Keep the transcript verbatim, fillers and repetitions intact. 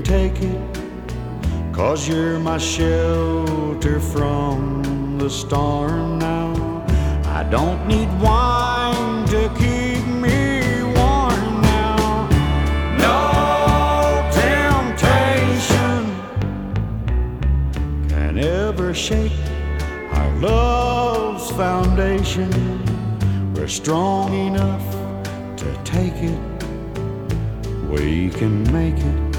can take it, 'cause you're my shelter from the storm now. I don't need wine to keep me warm now. No temptation can ever shake our love's foundation. We're strong enough to take it. We can make it.